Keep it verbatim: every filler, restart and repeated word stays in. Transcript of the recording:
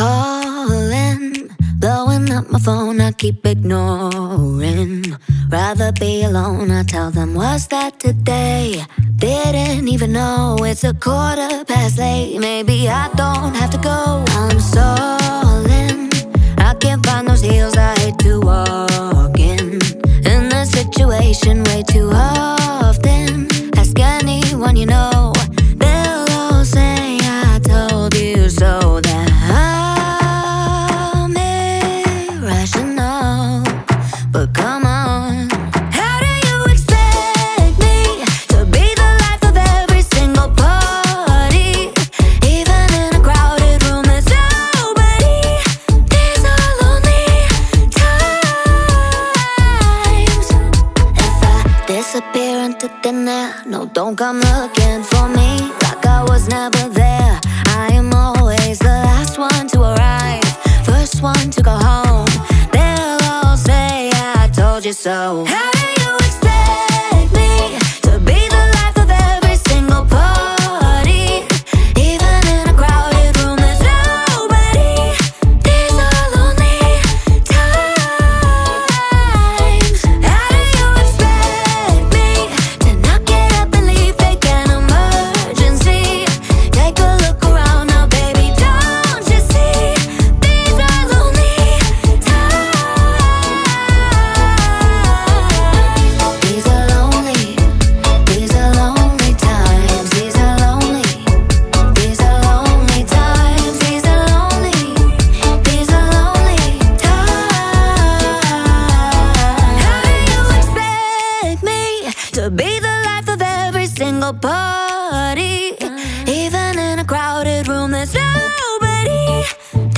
calling, blowing up my phone, I keep ignoring. Rather be alone, I tell them, what's that today? Didn't even know it's a quarter past late. Maybe I don't have to go. I'm stalling, I can't find those heels I hate to walk in. In this situation way too often. Ask anyone you know, they'll all say I told you so. That I'm irrational, but come on, how do you expect me to be the life of every single party? Even in a crowded room, there's nobody. These are lonely times. If I disappear into thin air, no, don't come looking for me like I was never there. I am always the last one to arrive, first one to go home. They'll all say I told you so. How do you expect me to be the life of every single party? Even in a crowded room, there's nobody. These are lonely times. How do you expect me to not get up and leave? Fake an emergency. Take a look around now, baby, don't you see? These are lonely times. These are lonely, these are lonely times. These are lonely, these are lonely times. These are lonely, these are lonely times. How do you expect me to be the life of every single party? Even in a crowded room, there's nobody.